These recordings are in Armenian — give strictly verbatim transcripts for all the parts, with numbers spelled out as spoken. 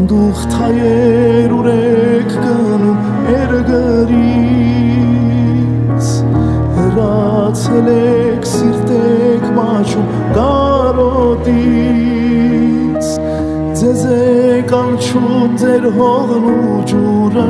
Անդուխ թայեր ուրեք գնում էրգրից հրացել եք սիրտեք մաչում կարոտից ձեզ եք անչում ձեր հողն ու ջուրը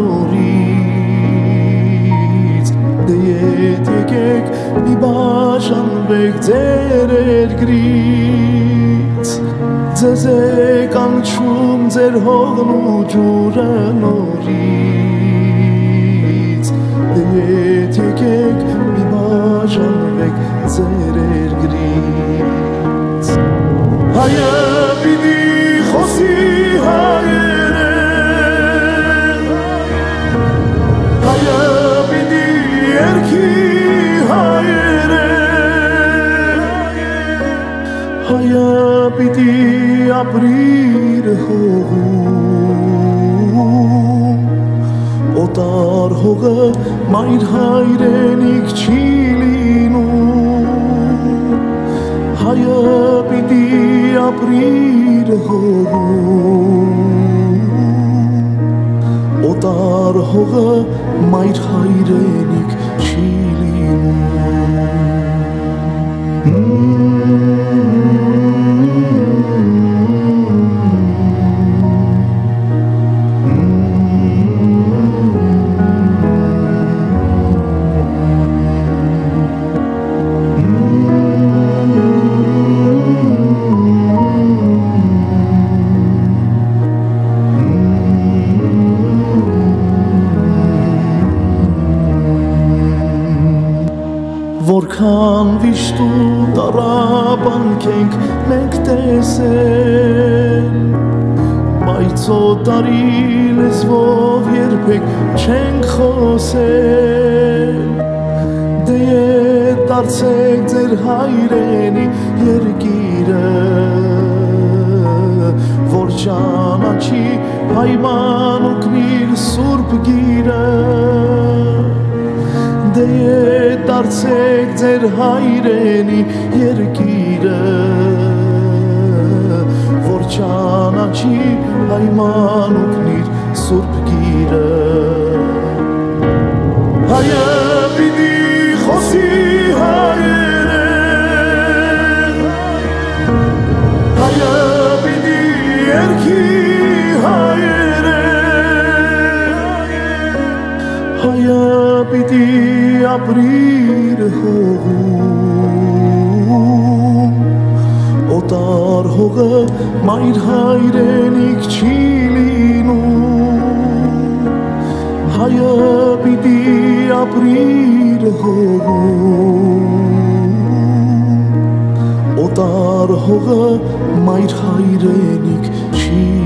նորից դե ետ եկեք մի բաժանվեք ձեր էրգրից ձեզ եք անչում ձեր հողն ու ջուրը նորից դե ետ եկեք մի բաժանվեք ձեր էրգրից հայը պիտի խոսի հայերեն հայը պիտի երգի հայերեն հայը պիտի ապրիր հողում օտար հողը մայր հայրենիք չի լինում հայը պիտի ապրիր հողում օտար հողը մայր հայրենիք չի Որքան վիշտ ու տառապանք ենք մենք տեսել բայց օտարի լեզվով երբեք չենք խոսել դե ետ դարձեք ձեր հայրենի երկիրը որ ճանաչի պայմանուկնիր սուրբ գիրը դե ետ դարձեք ձեր հայրենի երկիրը որ ճանաչի պայմանուկնիր սուրբ գիրը հայը պիտի խոսի հայերեն հայը պիտի երգի հայերեն հայը պիտի ապրիր հողում օտար հողը մայր հայրենիք չի լինում հայը պիտի ապրիր հողում օտար հողը մայր հայրենիք չի